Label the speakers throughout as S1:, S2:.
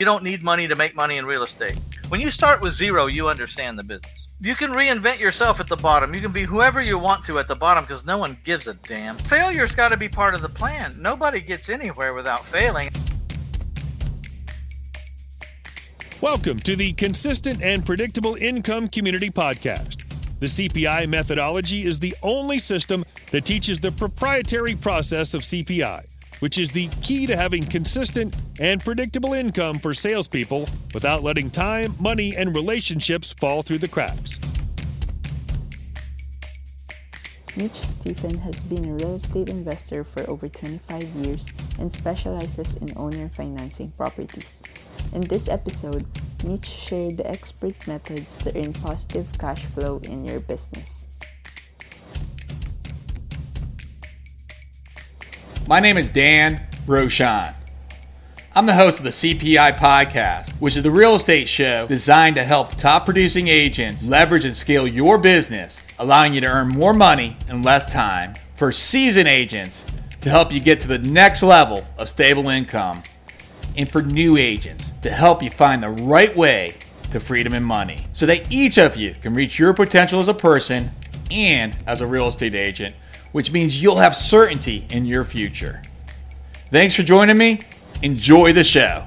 S1: You don't need money to make money in real estate. When you start with zero, you understand the business. You can reinvent yourself at the bottom. You can be whoever you want to at the bottom because no one gives a damn. Failure's got to be part of the plan. Nobody gets anywhere without failing.
S2: Welcome to the Consistent and Predictable Income Community Podcast. The CPI methodology is the only system that teaches the proprietary process of CPI, which is the key to having consistent and predictable income for salespeople without letting time, money, and relationships fall through the cracks.
S3: Mitch Stephen has been a real estate investor for over 25 years and specializes in owner financing properties. In this episode, Mitch shared the expert methods to earn positive cash flow in your business.
S4: My name is Dan Rochon. I'm the host of the CPI podcast, which is the real estate show designed to help top producing agents leverage and scale your business, allowing you to earn more money in less time, for seasoned agents to help you get to the next level of stable income, and for new agents to help you find the right way to freedom and money so that each of you can reach your potential as a person and as a real estate agent, which means you'll have certainty in your future. Thanks for joining me. Enjoy the show.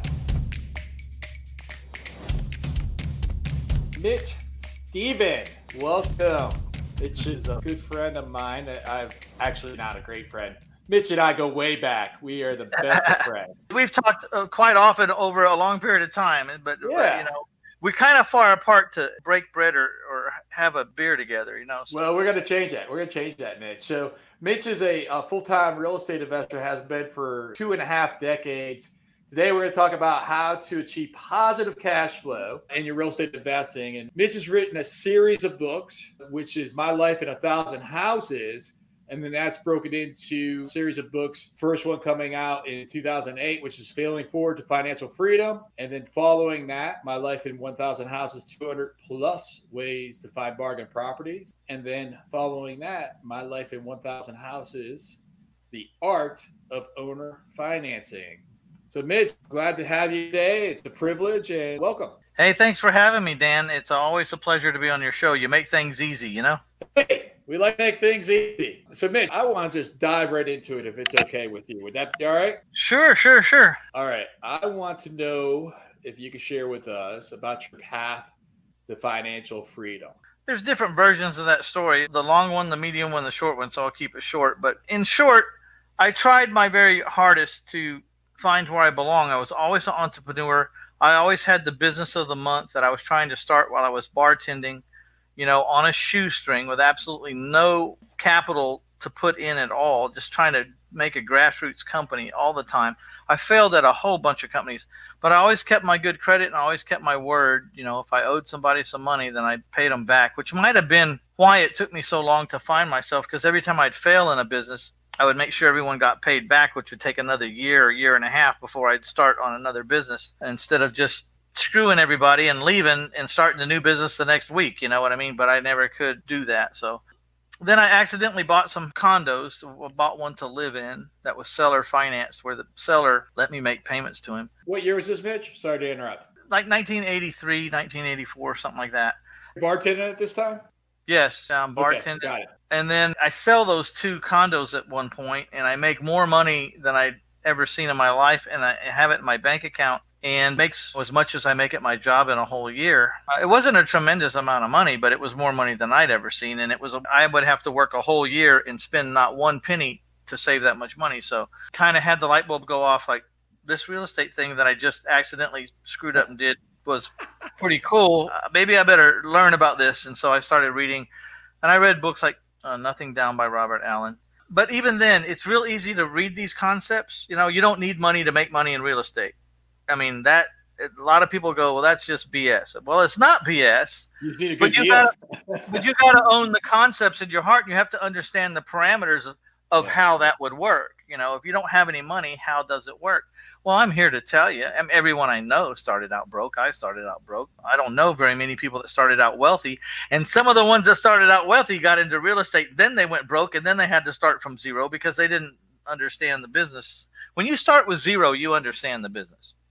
S5: Mitch Stephen, welcome. Mitch is a good friend of mine. I'm actually not a great friend. Mitch and I go way back. We are the best of friends.
S1: We've talked quite often over a long period of time, but we're kind of far apart to break bread or have a beer together, So.
S5: Well, we're going to change that. We're going to change that, Mitch. So Mitch is a full-time real estate investor, has been for 2.5 decades. Today, we're going to talk about how to achieve positive cash flow in your real estate investing. And Mitch has written a series of books, which is My Life in 1,000 Houses. And then that's broken into a series of books. First one coming out in 2008, which is Failing Forward to Financial Freedom. And then following that, My Life in 1,000 Houses, 200 plus ways to find bargain properties. And then following that, My Life in 1,000 Houses, The Art of Owner Financing. So Mitch, glad to have you today. It's a privilege and welcome.
S1: Hey, thanks for having me, Dan. It's always a pleasure to be on your show. You make things easy,
S5: Hey, we like to make things easy. So, Mitch, I want to just dive right into it if it's okay with you. Would that be all right?
S1: Sure.
S5: All right. I want to know if you could share with us about your path to financial freedom.
S1: There's different versions of that story. The long one, the medium one, the short one, so I'll keep it short. But in short, I tried my very hardest to find where I belong. I was always an entrepreneur. I always had the business of the month that I was trying to start while I was bartending, on a shoestring with absolutely no capital to put in at all, just trying to make a grassroots company all the time. I failed at a whole bunch of companies, but I always kept my good credit and I always kept my word. If I owed somebody some money, then I paid them back, which might have been why it took me so long to find myself, because every time I'd fail in a business, I would make sure everyone got paid back, which would take another year and a half before I'd start on another business, instead of just screwing everybody and leaving and starting a new business the next week. You know what I mean? But I never could do that. So then I accidentally bought some condos, bought one to live in that was seller financed, where the seller let me make payments to him.
S5: What year was this, Mitch? Sorry to interrupt.
S1: Like 1983, 1984, something like that.
S5: Bartending at this time?
S1: Yes, bartending.
S5: Okay, got it.
S1: And then I sell those 2 condos at one point, and I make more money than I'd ever seen in my life, and I have it in my bank account, and makes as much as I make at my job in a whole year. It wasn't a tremendous amount of money, but it was more money than I'd ever seen, and I would have to work a whole year and spend not one penny to save that much money. So kind of had the light bulb go off, like, this real estate thing that I just accidentally screwed up and did was pretty cool. Maybe I better learn about this. And so I started reading, and I read books like Nothing Down by Robert Allen. But even then, it's real easy to read these concepts. You don't need money to make money in real estate. I mean, a lot of people go, well, that's just BS. Well, it's not BS.
S5: You need a good deal.
S1: But you got to own the concepts in your heart. And you have to understand the parameters of how that would work. If you don't have any money, how does it work? Well, I'm here to tell you, everyone I know started out broke. I started out broke. I don't know very many people that started out wealthy. And some of the ones that started out wealthy got into real estate. Then they went broke, and then they had to start from zero because they didn't understand the business. When you start with zero, you understand the business.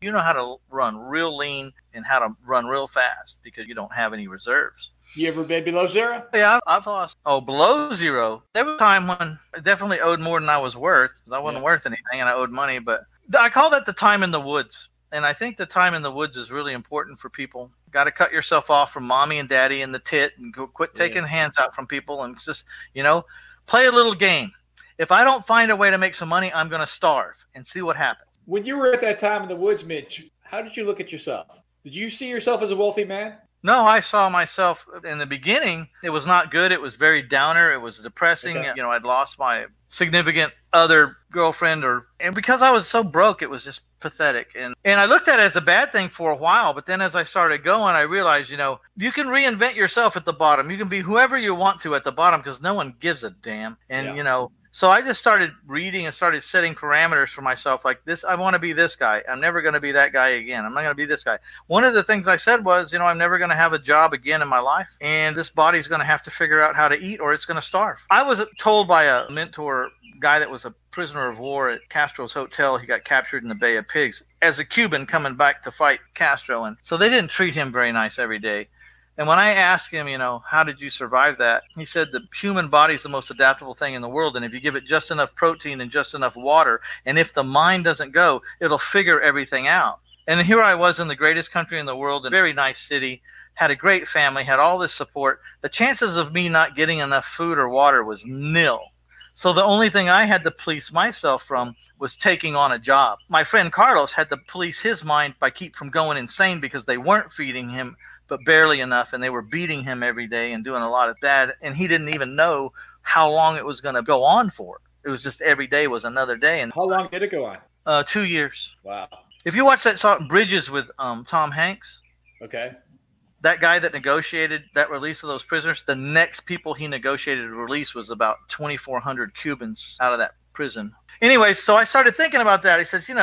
S1: you know how to run real lean and how to run real fast because you don't have any reserves.
S5: You ever been below zero?
S1: Yeah, I've lost. Oh, below zero. There was a time when I definitely owed more than I was worth. I wasn't worth anything and I owed money, but I call that the time in the woods. And I think the time in the woods is really important for people. Got to cut yourself off from mommy and daddy and the tit and quit taking hands out from people and just, play a little game. If I don't find a way to make some money, I'm going to starve and see what happens.
S5: When you were at that time in the woods, Mitch, how did you look at yourself? Did you see yourself as a wealthy man?
S1: No, I saw myself in the beginning. It was not good. It was very downer. It was depressing. Okay. I'd lost my significant other girlfriend and because I was so broke, it was just pathetic. And I looked at it as a bad thing for a while. But then as I started going, I realized, you can reinvent yourself at the bottom. You can be whoever you want to at the bottom because no one gives a damn. And, so I just started reading and started setting parameters for myself like this. I want to be this guy. I'm never going to be that guy again. I'm not going to be this guy. One of the things I said was, I'm never going to have a job again in my life. And this body's going to have to figure out how to eat or it's going to starve. I was told by a mentor guy that was a prisoner of war at Castro's hotel. He got captured in the Bay of Pigs as a Cuban coming back to fight Castro. And so they didn't treat him very nice every day. And when I asked him, how did you survive that? He said the human body is the most adaptable thing in the world. And if you give it just enough protein and just enough water, and if the mind doesn't go, it'll figure everything out. And here I was in the greatest country in the world, a very nice city, had a great family, had all this support. The chances of me not getting enough food or water was nil. So the only thing I had to police myself from was taking on a job. My friend Carlos had to police his mind by keep from going insane because they weren't feeding him but barely enough, and they were beating him every day and doing a lot of bad, and he didn't even know how long it was going to go on for. It was just every day was another day. And
S5: how long did it go on? 2
S1: years.
S5: Wow.
S1: If you watch that song Bridges with Tom Hanks,
S5: okay,
S1: that guy that negotiated that release of those prisoners, the next people he negotiated to release was about 2,400 Cubans out of that prison. Anyway, so I started thinking about that. He says,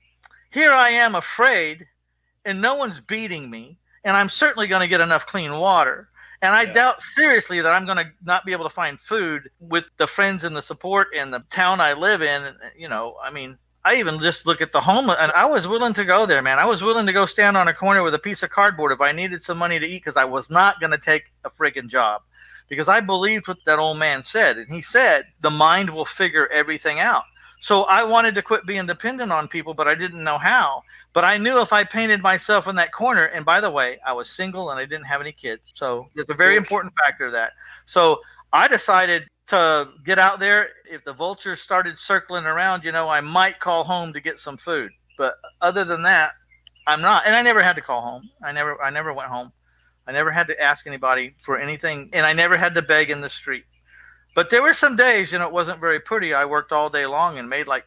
S1: here I am afraid, and no one's beating me. And I'm certainly going to get enough clean water. And I doubt seriously that I'm going to not be able to find food with the friends and the support in the town I live in. I even just look at the homeless, and I was willing to go there, man. I was willing to go stand on a corner with a piece of cardboard if I needed some money to eat because I was not going to take a friggin' job because I believed what that old man said. And he said, the mind will figure everything out. So I wanted to quit being dependent on people, but I didn't know how. But I knew if I painted myself in that corner, and by the way, I was single and I didn't have any kids. So it's a very important factor of that. So I decided to get out there. If the vultures started circling around, I might call home to get some food. But other than that, I'm not. And I never had to call home. I never went home. I never had to ask anybody for anything. And I never had to beg in the street. But there were some days, it wasn't very pretty. I worked all day long and made like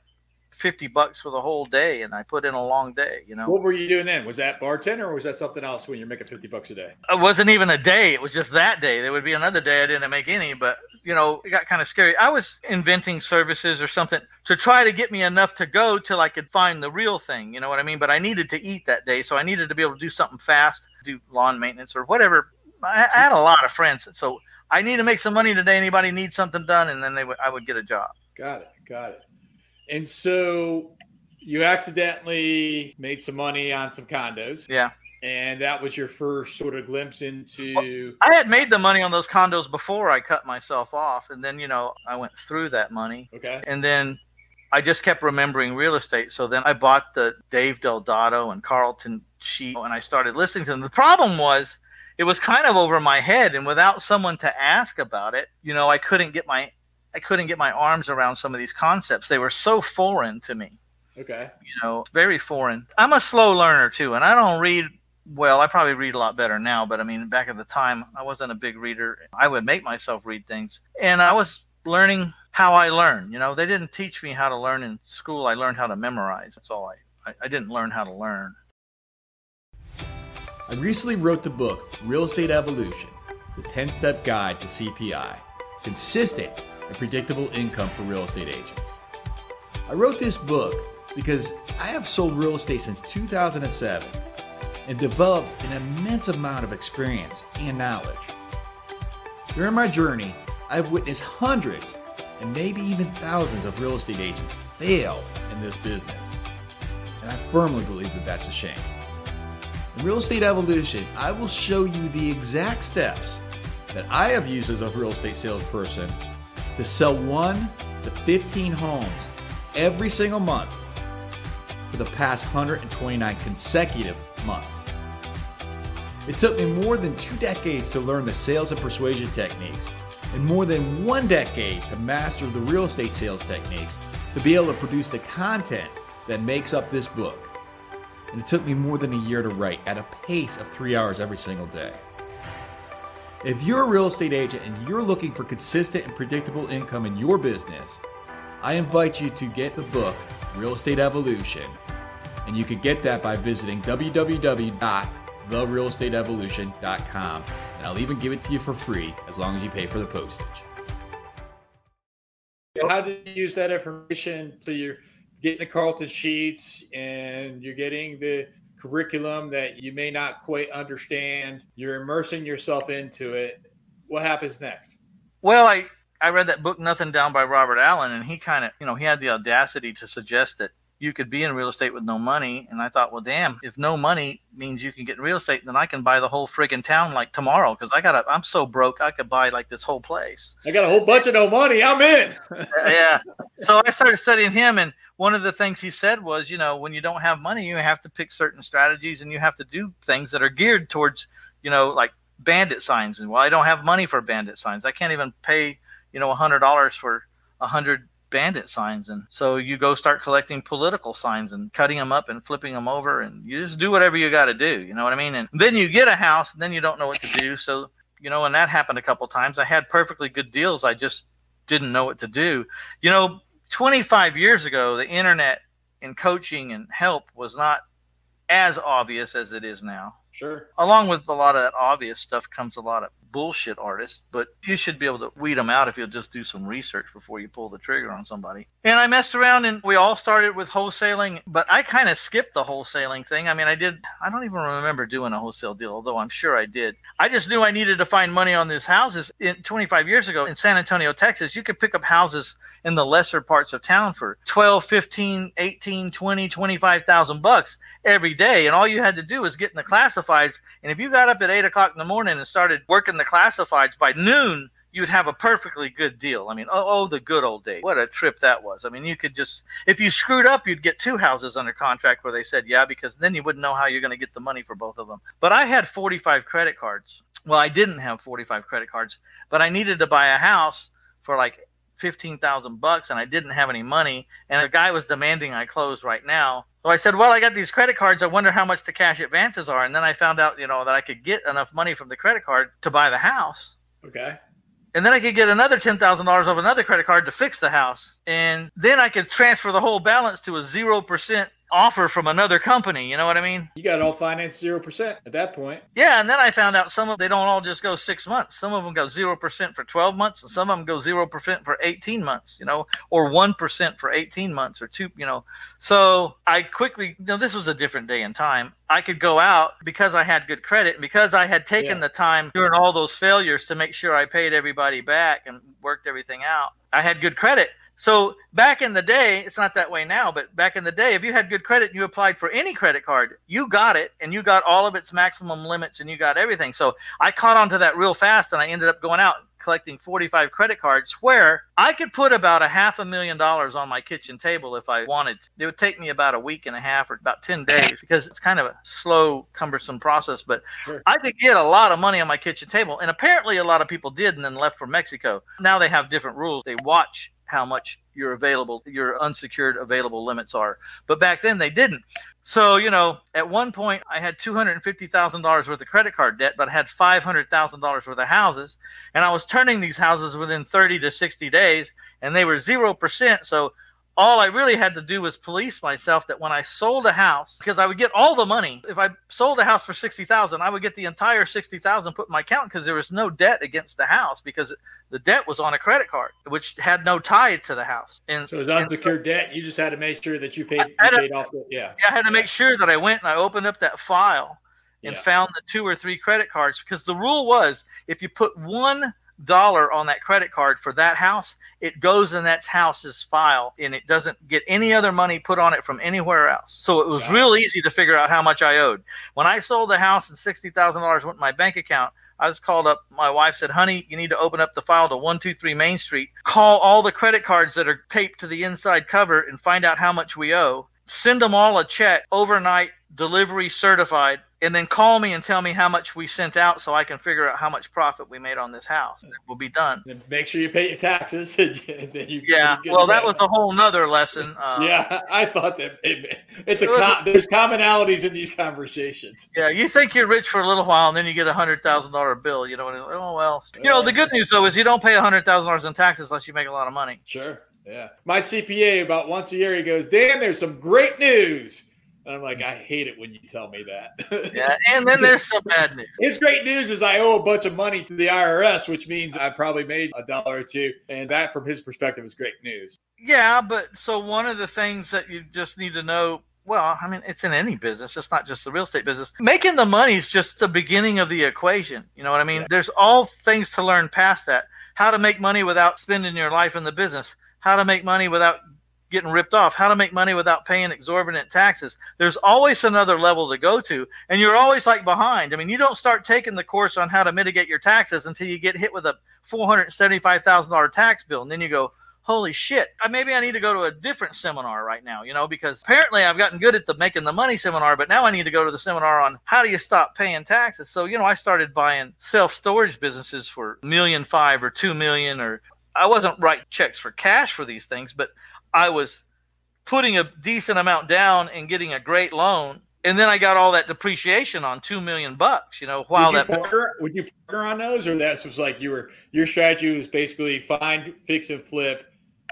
S1: $50 for the whole day, and I put in a long day,
S5: What were you doing then? Was that bartender or was that something else when you're making $50 a day?
S1: It wasn't even a day. It was just that day. There would be another day I didn't make any, but, it got kind of scary. I was inventing services or something to try to get me enough to go till I could find the real thing, you know what I mean? But I needed to eat that day, so I needed to be able to do something fast, do lawn maintenance or whatever. I had a lot of friends, so I need to make some money today. Anybody needs something done, and then I would get a job.
S5: Got it. And so you accidentally made some money on some condos.
S1: Yeah.
S5: And that was your first sort of glimpse into...
S1: I had made the money on those condos before I cut myself off. And then, I went through that money.
S5: Okay.
S1: And then I just kept remembering real estate. So then I bought the Dave Delgado and Carlton sheet, and I started listening to them. The problem was it was kind of over my head, and without someone to ask about it, I couldn't get my arms around some of these concepts. They were so foreign to me.
S5: Okay.
S1: Very foreign. I'm a slow learner too, and I don't read well. I probably read a lot better now, but back at the time, I wasn't a big reader. I would make myself read things, and I was learning how I learn. They didn't teach me how to learn in school. I learned how to memorize. That's all. I didn't learn how to learn.
S4: I recently wrote the book, Real Estate Evolution, the 10-Step Guide to CPI, Consistent and Predictable Income for Real Estate Agents. I wrote this book because I have sold real estate since 2007 and developed an immense amount of experience and knowledge. During my journey, I've witnessed hundreds and maybe even thousands of real estate agents fail in this business.
S6: And I firmly believe that that's a shame. In Real Estate Evolution, I will show you the exact steps that I have used as a real estate salesperson to sell 1 to 15 homes every single month for the past 129 consecutive months. It took me more than 2 decades to learn the sales and persuasion techniques, and more than 1 decade to master the real estate sales techniques to be able to produce the content that makes up this book. And it took me more than a year to write at a pace of 3 hours every single day. If you're a real estate agent and you're looking for consistent and predictable income in your business, I invite you to get the book, Real Estate Evolution. And you can get that by visiting www.therealestateevolution.com. And I'll even give it to you for free as long as you pay for the postage.
S5: How do you use that information? So you're getting the Carleton sheets and you're getting the curriculum that you may not quite understand. You're immersing yourself into it. What happens next?
S1: Well, I read that book, Nothing Down by Robert Allen, and he kind of, he had the audacity to suggest that you could be in real estate with no money. And I thought, well, damn, if no money means you can get in real estate, then I can buy the whole friggin' town like tomorrow. Cause I'm so broke. I could buy like this whole place.
S5: I got a whole bunch of no money. I'm in.
S1: Yeah. So I started studying him. And one of the things he said was, when you don't have money, you have to pick certain strategies and you have to do things that are geared towards, like bandit signs. And well, I don't have money for bandit signs. I can't even pay, $100 for 100 bandit signs. And so you go start collecting political signs and cutting them up and flipping them over, and you just do whatever you got to do. You know what I mean? And then you get a house and then you don't know what to do. So, and that happened a couple of times. I had perfectly good deals. I just didn't know what to do. 25 years ago, the internet and coaching and help was not as obvious as it is now.
S5: Sure.
S1: Along with a lot of that obvious stuff comes a lot of bullshit artists, but you should be able to weed them out if you'll just do some research before you pull the trigger on somebody. And I messed around, and we all started with wholesaling, but I kind of skipped the wholesaling thing. I mean, I don't even remember doing a wholesale deal, although I'm sure I did. I just knew I needed to find money on these houses. 25 years ago in San Antonio, Texas, you could pick up houses in the lesser parts of town for 12, 15, 18, 20, 25,000 bucks every day. And all you had to do was get in the classifieds. And if you got up at 8 o'clock in the morning and started working the classifieds by noon, you'd have a perfectly good deal. I mean, the good old days. What a trip that was. I mean, you could just, if you screwed up, you'd get 2 houses under contract where they said, yeah, because then you wouldn't know how you're going to get the money for both of them. But I had 45 credit cards. Well, I didn't have 45 credit cards, but I needed to buy a house for like 15,000 bucks, and I didn't have any money. And the guy was demanding I close right now. So I said, well, I got these credit cards. I wonder how much the cash advances are. And then I found out, that I could get enough money from the credit card to buy the house.
S5: Okay.
S1: And then I could get another $10,000 off another credit card to fix the house. And then I could transfer the whole balance to a 0% offer from another company. You know what I mean?
S5: You got it all financed 0% at that point.
S1: Yeah. And then I found out they don't all just go 6 months. Some of them go 0% for 12 months, and some of them go 0% for 18 months, or 1% for 18 months or 2, So I quickly, this was a different day and time. I could go out because I had good credit, and because I had taken the time during all those failures to make sure I paid everybody back and worked everything out. I had good credit. So back in the day, it's not that way now, but back in the day, if you had good credit and you applied for any credit card, you got it, and you got all of its maximum limits, and you got everything. So I caught on to that real fast, and I ended up going out and collecting 45 credit cards where I could put about $500,000 on my kitchen table if I wanted to. It would take me about a week and a half or about 10 days because it's kind of a slow, cumbersome process, but
S5: sure.
S1: I could get a lot of money on my kitchen table. And apparently a lot of people did and then left for Mexico. Now they have different rules. They watch how much your unsecured available limits are. But back then they didn't. So, at one point I had $250,000 worth of credit card debt, but I had $500,000 worth of houses. And I was turning these houses within 30 to 60 days, and they were 0%. So all I really had to do was police myself that when I sold a house, because I would get all the money. If I sold a house for $60,000, I would get the entire $60,000 put in my account because there was no debt against the house because the debt was on a credit card, which had no tie to the house. And
S5: so it was unsecured debt. You just had to make sure that you paid off the,
S1: Yeah, I had to make sure that I went and I opened up that file and found the 2 or 3 credit cards, because the rule was if you put one dollar on that credit card for that house, it goes in that house's file, and it doesn't get any other money put on it from anywhere else. So it was real easy to figure out how much I owed. When I sold the house and $60,000 went in my bank account, I was called up. My wife said, honey, you need to open up the file to 123 Main Street, call all the credit cards that are taped to the inside cover and find out how much we owe, send them all a check, overnight delivery certified, and then call me and tell me how much we sent out so I can figure out how much profit we made on this house. It will be done.
S5: And make sure you pay your taxes. And then
S1: well, that was a whole nother lesson.
S5: I thought that there's commonalities in these conversations.
S1: Yeah, you think you're rich for a little while, and then you get $100,000 bill. You know, and oh well. You know, the good news though is you don't pay $100,000 in taxes unless you make a lot of money.
S5: Sure. Yeah. My CPA about once a year he goes, Dan, there's some great news. And I'm like, I hate it when you tell me that.
S1: Yeah, and then there's some bad news.
S5: His great news is I owe a bunch of money to the IRS, which means I probably made $1 or $2. And that, from his perspective, is great news.
S1: Yeah, but so one of the things that you just need to know, well, I mean, it's in any business. It's not just the real estate business. Making the money is just the beginning of the equation. You know what I mean? Yeah. There's all things to learn past that. How to make money without spending your life in the business. How to make money without getting ripped off, how to make money without paying exorbitant taxes. There's always another level to go to, and you're always like behind. I mean, you don't start taking the course on how to mitigate your taxes until you get hit with a $475,000 tax bill, and then you go, holy shit, maybe I need to go to a different seminar right now, you know, because apparently I've gotten good at the making the money seminar, but now I need to go to the seminar on how do you stop paying taxes. So, you know, I started buying self-storage businesses for $1.5 million or $2 million, or I wasn't writing checks for cash for these things, but I was putting a decent amount down and getting a great loan. And then I got all that depreciation on $2 million, you know, while
S5: would you partner on those, or that's just like your strategy was basically find, fix and flip,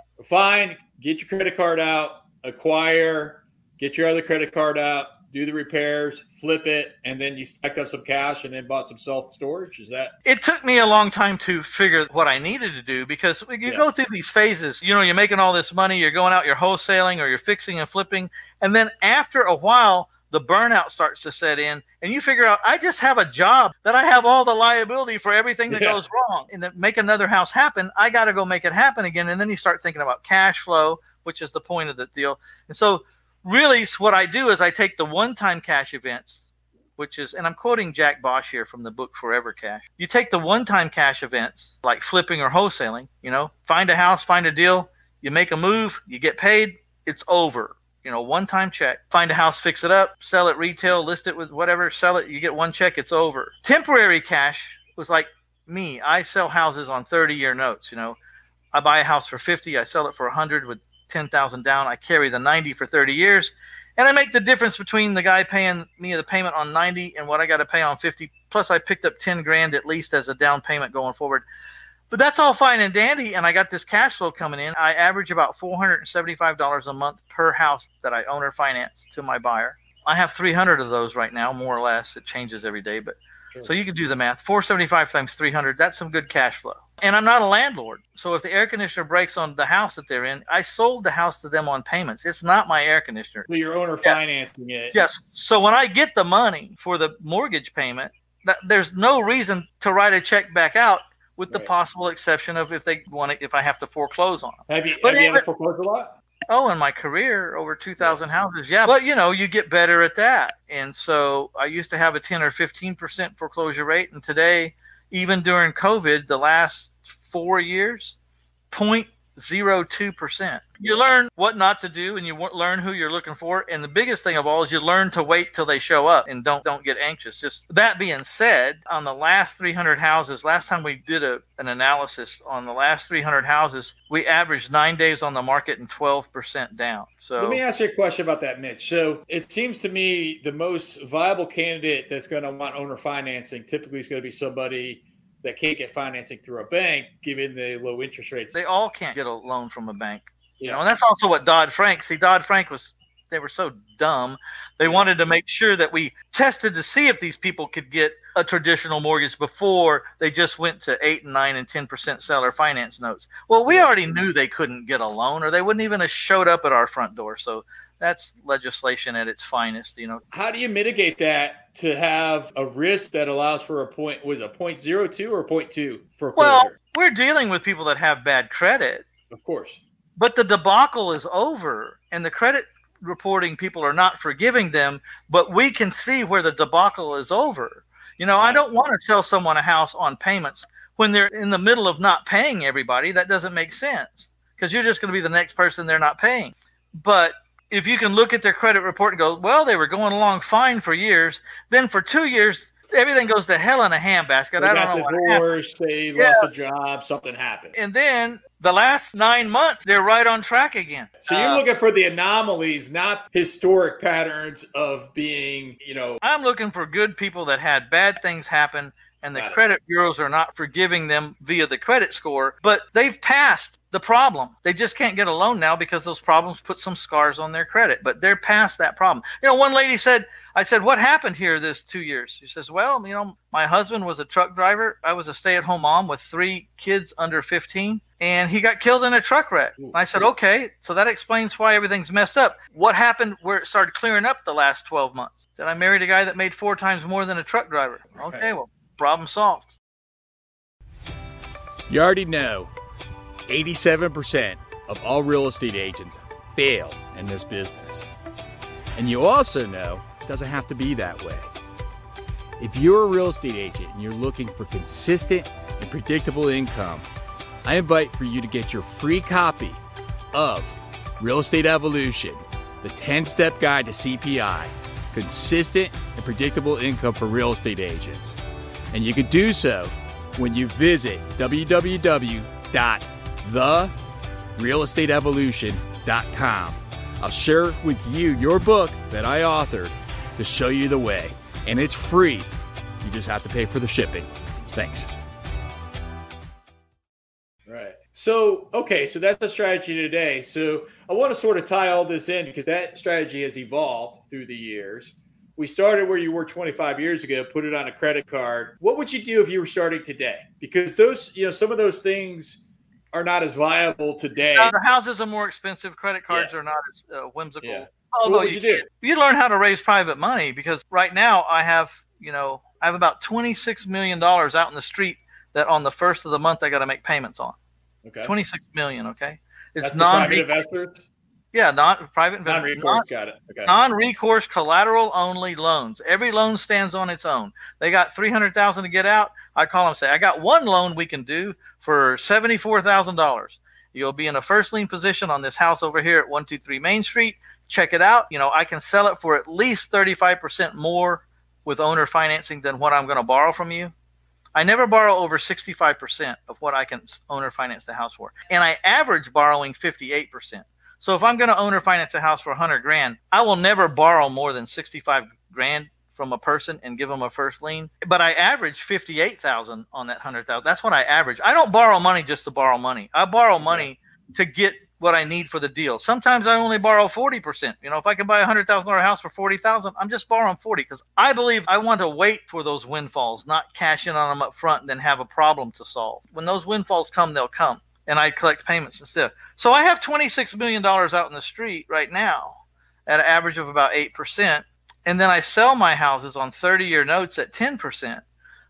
S5: find, get your credit card out, acquire, get your other credit card out, do the repairs, flip it, and then you stacked up some cash and then bought some self-storage? Is that?
S1: It took me a long time to figure what I needed to do, because you go through these phases. You know, you're making all this money, you're going out, you're wholesaling, or you're fixing and flipping. And then after a while, the burnout starts to set in, and you figure out, I just have a job that I have all the liability for everything that goes wrong. And to make another house happen, I got to go make it happen again. And then you start thinking about cash flow, which is the point of the deal. And so really, what I do is I take the one-time cash events, which is, and I'm quoting Jack Bosch here from the book Forever Cash. You take the one-time cash events, like flipping or wholesaling, you know, find a house, find a deal, you make a move, you get paid, it's over. You know, one-time check, find a house, fix it up, sell it retail, list it with whatever, sell it, you get one check, it's over. Temporary cash was like me. I sell houses on 30-year notes, you know. I buy a house for 50, I sell it for 100 with 10,000 down. I carry the 90 for 30 years, and I make the difference between the guy paying me the payment on 90 and what I got to pay on 50. Plus I picked up 10 grand at least as a down payment going forward. But that's all fine and dandy, and I got this cash flow coming in. I average about $475 a month per house that I own or finance to my buyer. I have 300 of those right now, more or less. It changes every day, but sure. So you can do the math. 475 times 300, that's some good cash flow. And I'm not a landlord. So if the air conditioner breaks on the house that they're in, I sold the house to them on payments. It's not my air conditioner.
S5: So your owner financing it.
S1: Yes. So when I get the money for the mortgage payment, there's no reason to write a check back out, with the possible exception of if they want it, if I have to foreclose on them.
S5: Have you ever foreclosed a lot?
S1: Oh, in my career, over 2,000 houses. Yeah. But, you know, you get better at that. And so I used to have a 10 or 15% foreclosure rate. And today, even during COVID, the last 4 years, 0.02%. You learn what not to do, and you learn who you're looking for. And the biggest thing of all is you learn to wait till they show up and don't get anxious. Just that being said, on the last 300 houses, last time we did an analysis on the last 300 houses, we averaged 9 days on the market and 12% down. So
S5: let me ask you a question about that, Mitch. So it seems to me the most viable candidate that's going to want owner financing typically is going to be somebody that can't get financing through a bank, given the low interest rates.
S1: They all can't get a loan from a bank. You know, and that's also what Dodd-Frank, Dodd-Frank they were so dumb. They wanted to make sure that we tested to see if these people could get a traditional mortgage before they just went to 8 and 9 and 10% seller finance notes. Well, we already knew they couldn't get a loan, or they wouldn't even have showed up at our front door. So That's legislation at its finest,
S5: How do you mitigate that to have a risk that allows for a 0.02 or 0.2 for a
S1: Well,
S5: creditor?
S1: we're dealing with people that have bad credit,
S5: Of course.
S1: but the debacle is over, and the credit reporting people are not forgiving them, but we can see where the debacle is over. I don't want to sell someone a house on payments when they're in the middle of not paying everybody. That doesn't make sense, because you're just going to be the next person they're not paying. But if you can look at their credit report and go, well, they were going along fine for years, then for 2 years, everything goes to hell in a handbasket. I don't know what happened.
S5: They lost a job, something happened.
S1: And then the last 9 months, they're right on track again.
S5: So you're looking for the anomalies, not historic patterns of being,
S1: I'm looking for good people that had bad things happen, and the credit bureaus are not forgiving them via the credit score, but they've passed the problem. They just can't get a loan now because those problems put some scars on their credit, but they're past that problem. One lady said, I said, what happened here this 2 years? She says, well, my husband was a truck driver. I was a stay-at-home mom with 3 kids under 15, and he got killed in a truck wreck. I said, okay, so that explains why everything's messed up. What happened where it started clearing up the last 12 months? That I married a guy that made 4 times more than a truck driver. Okay, well, problem solved.
S4: You already know 87% of all real estate agents fail in this business. And you also know it doesn't have to be that way. If you're a real estate agent and you're looking for consistent and predictable income, I invite for you to get your free copy of Real Estate Evolution, the 10-step guide to CPI, consistent and predictable income for real estate agents. And you can do so when you visit www.therealestateevolution.com. I'll share with you your book that I authored to show you the way. And it's free. You just have to pay for the shipping. Thanks.
S5: Right. So that's the strategy today. So I want to sort of tie all this in because that strategy has evolved through the years. We started where you were 25 years ago, put it on a credit card. What would you do if you were starting today? Because those, some of those things are not as viable today.
S1: The houses are more expensive. Credit cards are not as whimsical.
S5: Yeah.
S1: Although
S5: what would you do?
S1: You learn how to raise private money, because right now I have about $26 million out in the street that on the first of the month I got to make payments on.
S5: Okay.
S1: 26 million. Okay.
S5: It's private investors.
S1: Yeah, private investors.
S5: Non-recourse, got it. Okay.
S1: Non-recourse, collateral-only loans. Every loan stands on its own. They got $300,000 to get out. I call them, say, I got one loan we can do for $74,000. You'll be in a first lien position on this house over here at 123 Main Street. Check it out. I can sell it for at least 35% more with owner financing than what I'm going to borrow from you. I never borrow over 65% of what I can owner finance the house for. And I average borrowing 58%. So if I'm going to owner finance a house for $100,000, I will never borrow more than $65,000 from a person and give them a first lien. But I average $58,000 on that $100,000. That's what I average. I don't borrow money just to borrow money. I borrow money to get what I need for the deal. Sometimes I only borrow 40%. If I can buy a $100,000 house for $40,000, I'm just borrowing 40 because I believe I want to wait for those windfalls, not cash in on them up front and then have a problem to solve. When those windfalls come, they'll come. And I collect payments instead. So I have $26 million out in the street right now at an average of about 8%. And then I sell my houses on 30-year notes at 10%.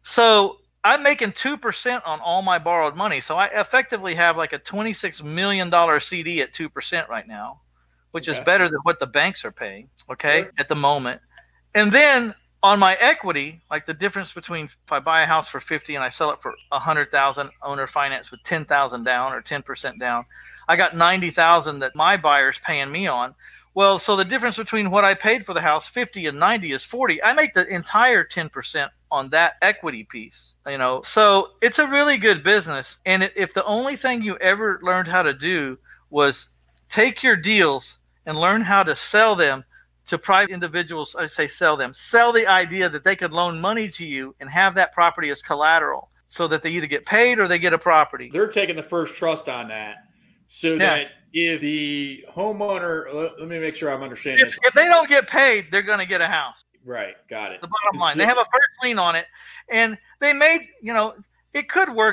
S1: So I'm making 2% on all my borrowed money. So I effectively have like a $26 million CD at 2% right now, which is better than what the banks are paying, at the moment. And then on my equity, like the difference between if I buy a house for 50 and I sell it for 100,000, owner finance with 10,000 down or 10% down, I got 90,000 that my buyer's paying me on. Well, so the difference between what I paid for the house, 50 and 90, is 40. I make the entire 10% on that equity piece, So it's a really good business. And if the only thing you ever learned how to do was take your deals and learn how to sell them to private individuals, I say sell the idea that they could loan money to you and have that property as collateral so that they either get paid or they get a property.
S5: They're taking the first trust on that so that if the homeowner, let me make sure I'm understanding this.
S1: If they don't get paid, they're going to get a house.
S5: Right. Got it.
S1: The bottom line. They have a first lien on it, and they made, it could work that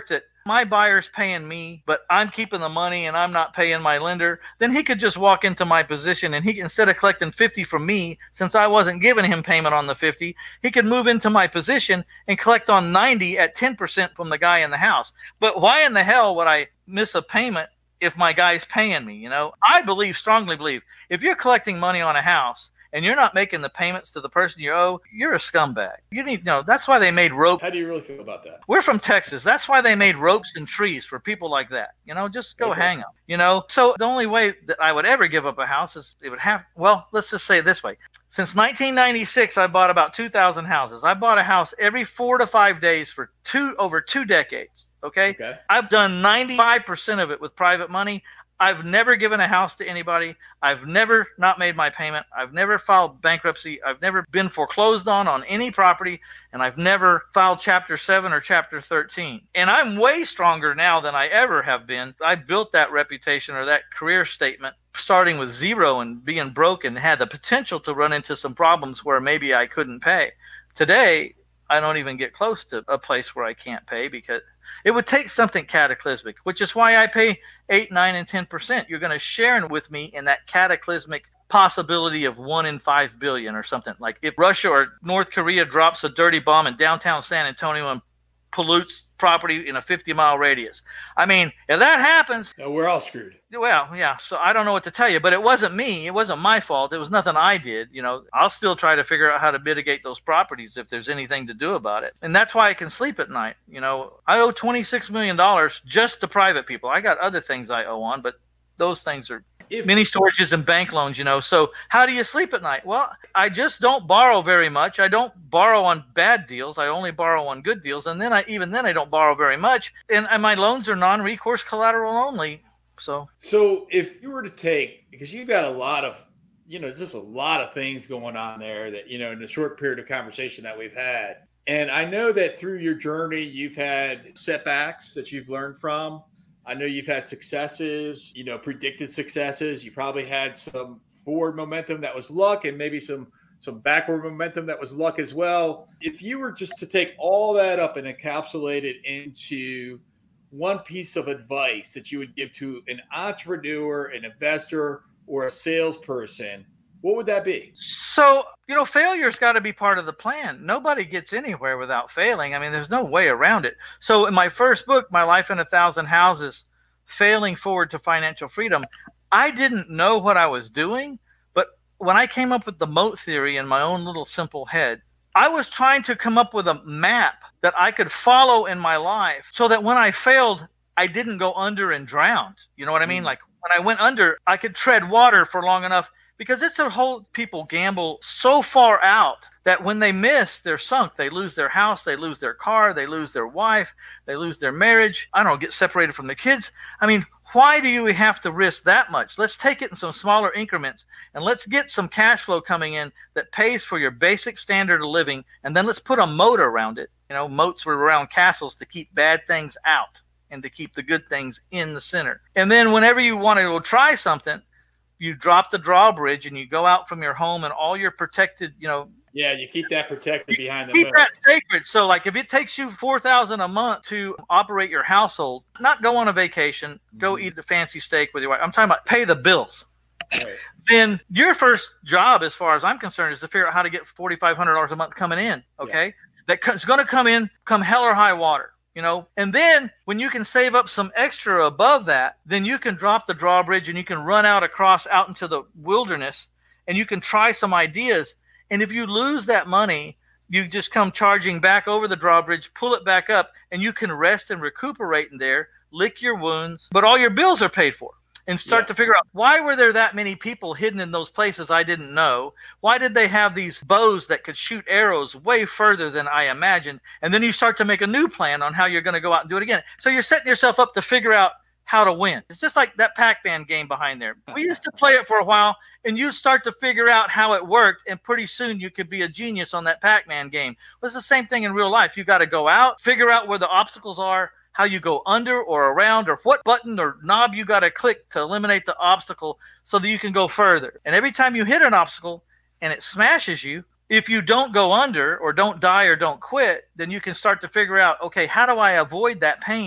S1: my buyer's paying me, but I'm keeping the money and I'm not paying my lender, then he could just walk into my position and he, instead of collecting 50 from me, since I wasn't giving him payment on the 50, he could move into my position and collect on 90 at 10% from the guy in the house. But why in the hell would I miss a payment if my guy's paying me? You know, I strongly believe, if you're collecting money on a house and you're not making the payments to the person you owe, you're a scumbag. You need to know. That's why they made rope.
S5: How do you really feel about that?
S1: We're from Texas. That's why they made ropes and trees for people like that. You know, just go hang them. You know, so the only way that I would ever give up a house is it would have, well, let's just say it this way. Since 1996, I bought about 2,000 houses. I bought a house every 4 to 5 days for over 2 decades. Okay. I've done 95% of it with private money. I've never given a house to anybody. I've never not made my payment. I've never filed bankruptcy. I've never been foreclosed on any property. And I've never filed Chapter 7 or Chapter 13. And I'm way stronger now than I ever have been. I built that reputation or that career statement starting with zero and being broke and had the potential to run into some problems where maybe I couldn't pay. Today, I don't even get close to a place where I can't pay because it would take something cataclysmic, which is why I pay 8, 9, and 10%. You're going to share with me in that cataclysmic possibility of 1 in 5 billion or something. Like if Russia or North Korea drops a dirty bomb in downtown San Antonio and pollutes property in a 50-mile radius. I mean, if that happens,
S5: we're all screwed.
S1: Well, yeah. So I don't know what to tell you, but it wasn't me. It wasn't my fault. It was nothing I did. You know, I'll still try to figure out how to mitigate those properties if there's anything to do about it. And that's why I can sleep at night. You know, I owe $26 million just to private people. I got other things I owe on, but those things are mini storages and bank loans, you know. So how do you sleep at night? Well, I just don't borrow very much. I don't borrow on bad deals. I only borrow on good deals. And then I don't borrow very much. And my loans are non-recourse collateral only. So
S5: if you were to take, because you've got a lot of, you know, just a lot of things going on there that, you know, in the short period of conversation that we've had. And I know that through your journey, you've had setbacks that you've learned from. I know you've had successes, you know, predicted successes. You probably had some forward momentum that was luck and maybe some backward momentum that was luck as well. If you were just to take all that up and encapsulate it into one piece of advice that you would give to an entrepreneur, an investor, or a salesperson, what would that be?
S1: So, you know, failure's got to be part of the plan. Nobody gets anywhere without failing. I mean, there's no way around it. So in my first book, My Life in 1,000 Houses, Failing Forward to Financial Freedom, I didn't know what I was doing. But when I came up with the moat theory in my own little simple head, I was trying to come up with a map that I could follow in my life so that when I failed, I didn't go under and drowned. You know what I mean? Like when I went under, I could tread water for long enough. Because it's a whole, people gamble so far out that when they miss, they're sunk. They lose their house, they lose their car, they lose their wife, they lose their marriage. I don't know, get separated from their kids. I mean, why do you have to risk that much? Let's take it in some smaller increments and let's get some cash flow coming in that pays for your basic standard of living. And then let's put a moat around it. You know, moats were around castles to keep bad things out and to keep the good things in the center. And then whenever you want to go try something, you drop the drawbridge and you go out from your home and all your protected, you know.
S5: Yeah, you keep that protected behind the
S1: moat. Keep that sacred. So like if it takes you $4,000 a month to operate your household, not go on a vacation, go eat a fancy steak with your wife. I'm talking about pay the bills. Right. Then your first job, as far as I'm concerned, is to figure out how to get $4,500 a month coming in. Okay. Yeah. That's going to come in, come hell or high water. You know, and then when you can save up some extra above that, then you can drop the drawbridge and you can run out into the wilderness and you can try some ideas. And if you lose that money, you just come charging back over the drawbridge, pull it back up, and you can rest and recuperate in there, lick your wounds, but all your bills are paid for. And start to figure out, why were there that many people hidden in those places I didn't know? Why did they have these bows that could shoot arrows way further than I imagined? And then you start to make a new plan on how you're going to go out and do it again. So you're setting yourself up to figure out how to win. It's just like that Pac-Man game behind there. We used to play it for a while, and you start to figure out how it worked, and pretty soon you could be a genius on that Pac-Man game. Well, it's the same thing in real life. You got to go out, figure out where the obstacles are, how you go under or around, or what button or knob you got to click to eliminate the obstacle so that you can go further. And every time you hit an obstacle and it smashes you, if you don't go under or don't die or don't quit, then you can start to figure out, okay, how do I avoid that pain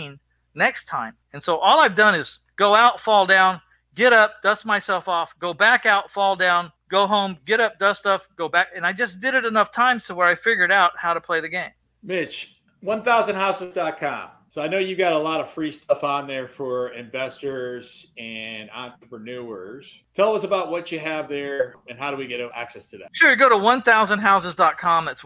S1: next time. And so all I've done is go out, fall down, get up, dust myself off, go back out, fall down, go home, get up, dust stuff, go back. And I just did it enough times to where I figured out how to play the game.
S5: Mitch, 1000houses.com. So I know you got a lot of free stuff on there for investors and entrepreneurs. Tell us about what you have there and how do we get access to that?
S1: Sure. Go to 1000houses.com. That's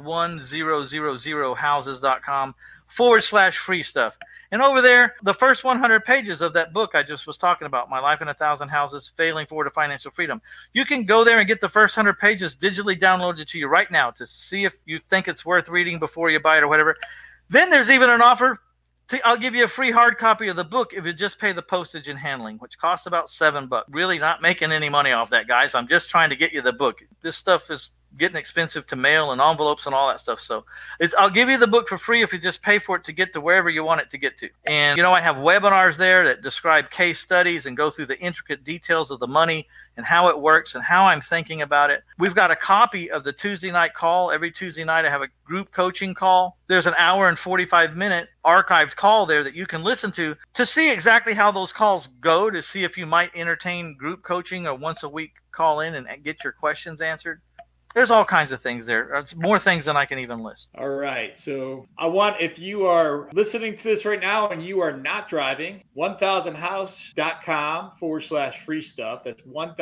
S1: 1000houses.com/free stuff. And over there, the first 100 pages of that book I just was talking about, My Life in 1,000 Houses, Failing Forward to Financial Freedom. You can go there and get the first 100 pages digitally downloaded to you right now to see if you think it's worth reading before you buy it or whatever. Then there's even an offer. I'll give you a free hard copy of the book if you just pay the postage and handling, which costs about $7. Really not making any money off that, guys. I'm just trying to get you the book. This stuff is getting expensive to mail and envelopes and all that stuff. So I'll give you the book for free if you just pay for it to get to wherever you want it to get to. And, I have webinars there that describe case studies and go through the intricate details of the money and how it works and how I'm thinking about it. We've got a copy of the Tuesday night call. Every Tuesday night I have a group coaching call. There's an hour and 45-minute archived call there that you can listen to see exactly how those calls go, to see if you might entertain group coaching or once a week call in and get your questions answered. There's all kinds of things there. It's more things than I can even list.
S5: All right. So if you are listening to this right now and you are not driving, 1000house.com/free stuff. That's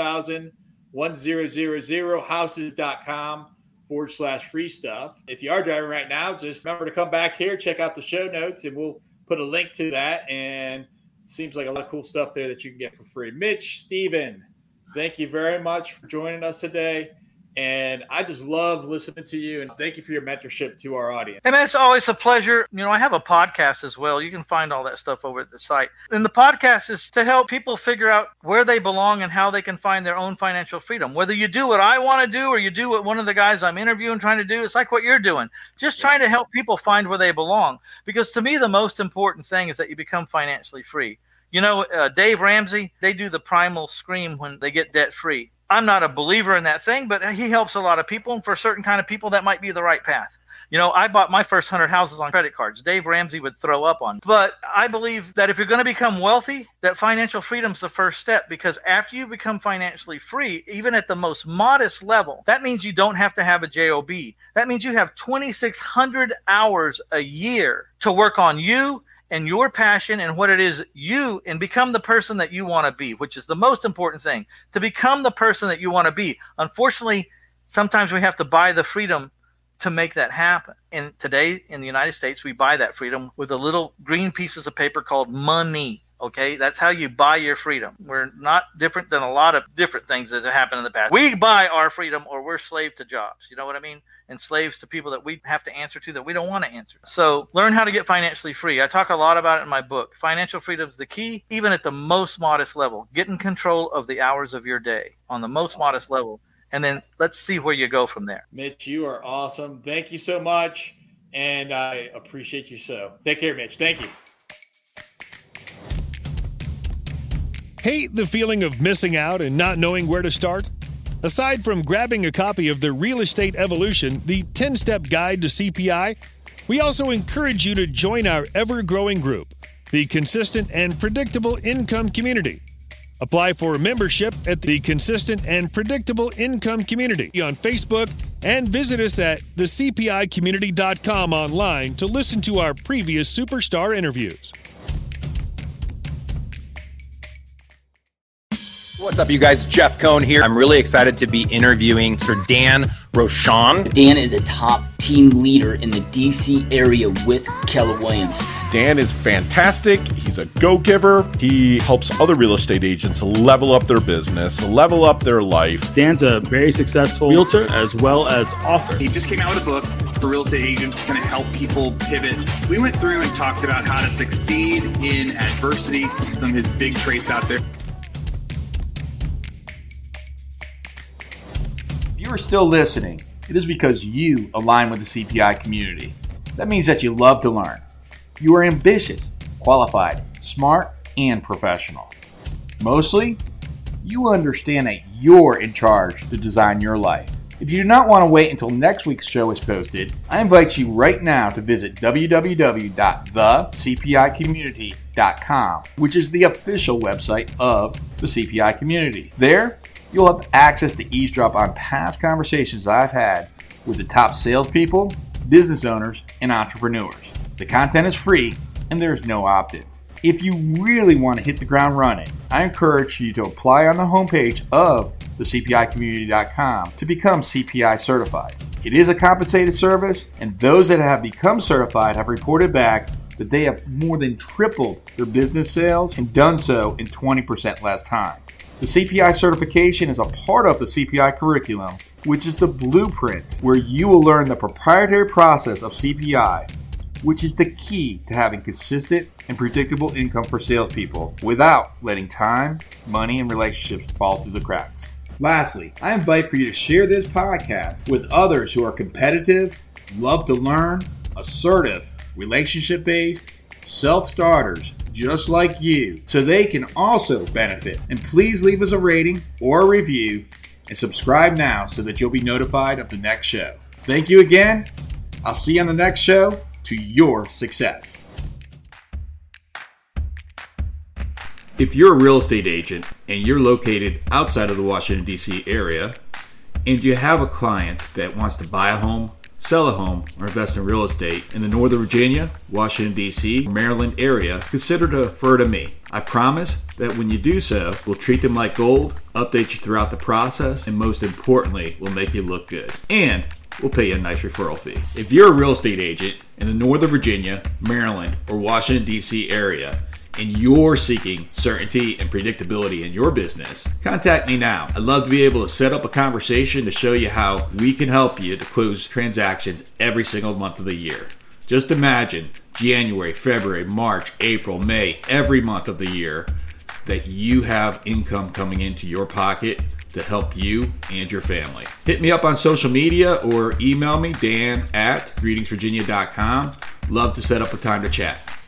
S5: 1000houses.com/free stuff. If you are driving right now, just remember to come back here, check out the show notes, and we'll put a link to that. And it seems like a lot of cool stuff there that you can get for free. Mitch, Stephen, thank you very much for joining us today. And I just love listening to you, and thank you for your mentorship to our audience.
S1: Hey, man, it's always a pleasure. I have a podcast as well. You can find all that stuff over at the site. And the podcast is to help people figure out where they belong and how they can find their own financial freedom. Whether you do what I want to do or you do what one of the guys I'm interviewing trying to do, it's like what you're doing. Just trying to help people find where they belong. Because to me, the most important thing is that you become financially free. Dave Ramsey, they do the primal scream when they get debt free. I'm not a believer in that thing, but he helps a lot of people. And for certain kind of people, that might be the right path. I bought my first 100 houses on credit cards. Dave Ramsey would throw up on. But I believe that if you're going to become wealthy, that financial freedom is the first step, because after you become financially free, even at the most modest level, that means you don't have to have a job. That means you have 2,600 hours a year to work on you and your passion and what it is and become the person that you want to be, which is the most important thing, to become the person that you want to be. Unfortunately, sometimes we have to buy the freedom to make that happen. And today in the United States, we buy that freedom with a little green pieces of paper called money. Okay, that's how you buy your freedom. We're not different than a lot of different things that have happened in the past. We buy our freedom, or we're slave to jobs. You know what I mean? And slaves to people that we have to answer to that we don't want to answer. So learn how to get financially free. I talk a lot about it in my book. Financial freedom is the key, even at the most modest level. Get in control of the hours of your day on the most modest level. And then let's see where you go from there.
S5: Mitch, you are awesome. Thank you so much. And I appreciate you so. Take care, Mitch. Thank you.
S2: Hate the feeling of missing out and not knowing where to start? Aside from grabbing a copy of The Real Estate Evolution, the 10-step guide to CPI, we also encourage you to join our ever-growing group, the Consistent and Predictable Income Community. Apply for membership at the Consistent and Predictable Income Community on Facebook, and visit us at thecpicommunity.com online to listen to our previous superstar interviews.
S7: What's up, you guys? Jeff Cohn here. I'm really excited to be interviewing Mr. Dan Rochon.
S8: Dan is a top team leader in the DC area with Keller Williams.
S9: Dan is fantastic. He's a go-giver. He helps other real estate agents level up their business, level up their life.
S10: Dan's a very successful realtor as well as author.
S11: He just came out with a book for real estate agents, going to help people pivot. We went through and talked about how to succeed in adversity, some of his big traits out there.
S4: If you are still listening, it is because you align with the CPI community. That means that you love to learn. You are ambitious, qualified, smart, and professional. Mostly, you understand that you're in charge to design your life. If you do not want to wait until next week's show is posted, I invite you right now to visit www.thecpicommunity.com, which is the official website of the CPI community. There, you'll have access to eavesdrop on past conversations I've had with the top salespeople, business owners, and entrepreneurs. The content is free, and there's no opt-in. If you really want to hit the ground running, I encourage you to apply on the homepage of thecpicommunity.com to become CPI certified. It is a compensated service, and those that have become certified have reported back that they have more than tripled their business sales and done so in 20% less time. The CPI certification is a part of the CPI curriculum, which is the blueprint where you will learn the proprietary process of CPI, which is the key to having consistent and predictable income for salespeople without letting time, money, and relationships fall through the cracks. Lastly, I invite for you to share this podcast with others who are competitive, love to learn, assertive, relationship-based, self-starters just like you, so they can also benefit. And please leave us a rating or a review and subscribe now so that you'll be notified of the next show. Thank you again. I'll see you on the next show. To your success.
S6: If you're a real estate agent and you're located outside of the Washington, D.C. area, and you have a client that wants to buy a home, sell a home, or invest in real estate in the Northern Virginia, Washington, D.C., Maryland area, consider to refer to me. I promise that when you do so, we'll treat them like gold, update you throughout the process, and most importantly, we'll make you look good. And we'll pay you a nice referral fee. If you're a real estate agent in the Northern Virginia, Maryland, or Washington, D.C. area, and you're seeking certainty and predictability in your business, contact me now. I'd love to be able to set up a conversation to show you how we can help you to close transactions every single month of the year. Just imagine January, February, March, April, May, every month of the year that you have income coming into your pocket to help you and your family. Hit me up on social media or email me, Dan@greetingsvirginia.com. Love to set up a time to chat.